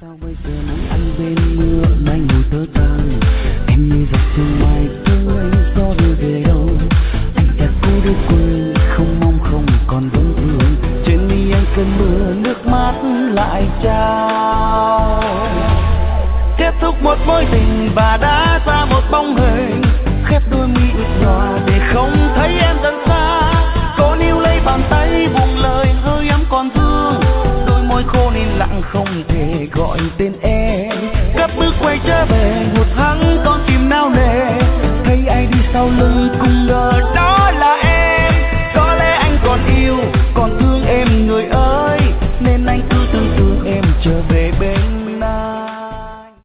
Sao bây giờ nắng ăn bên mưa nay ngồi tơ tang, em như giọt sương mai thương anh gió đưa về đâu. Anh thật cô đơn quên không mong không còn vấn vương, trên mi anh cơn mưa nước mắt lại trao. Kết thúc một mối tình và đã ra một bóng hình, khép đôi mi ướt nhòa để không thấy em dần xa. Cô níu lấy bàn tay buông lời hơi ấm còn vương, đôi môi khô nín lặng không thể gọi tên em. Cất bước quay trở về hụt hẫng con tim nao nề, thấy ai đi sau lưng